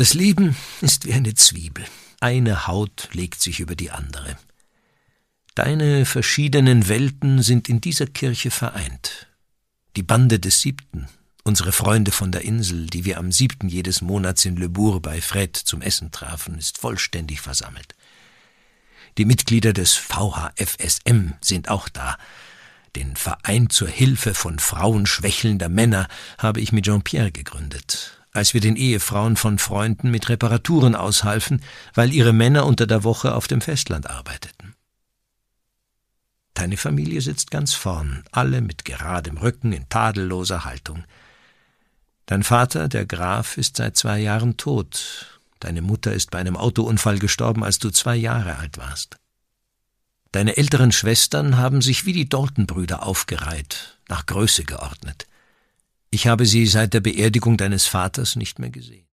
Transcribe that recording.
Das Leben ist wie eine Zwiebel. Eine Haut legt sich über die andere. Deine verschiedenen Welten sind in dieser Kirche vereint. Die Bande des 7., unsere Freunde von der Insel, die wir am 7. jedes Monats in Le Bourg bei Fred zum Essen trafen, ist vollständig versammelt. Die Mitglieder des VHFSM sind auch da. Den Verein zur Hilfe von Frauen schwächelnder Männer habe ich mit Jean-Pierre gegründet, als wir den Ehefrauen von Freunden mit Reparaturen aushalfen, weil ihre Männer unter der Woche auf dem Festland arbeiteten. Deine Familie sitzt ganz vorn, alle mit geradem Rücken in tadelloser Haltung. Dein Vater, der Graf, ist seit 2 Jahren tot. Deine Mutter ist bei einem Autounfall gestorben, als du 2 Jahre alt warst. Deine älteren Schwestern haben sich wie die Dalton-Brüder aufgereiht, nach Größe geordnet. Ich habe sie seit der Beerdigung deines Vaters nicht mehr gesehen.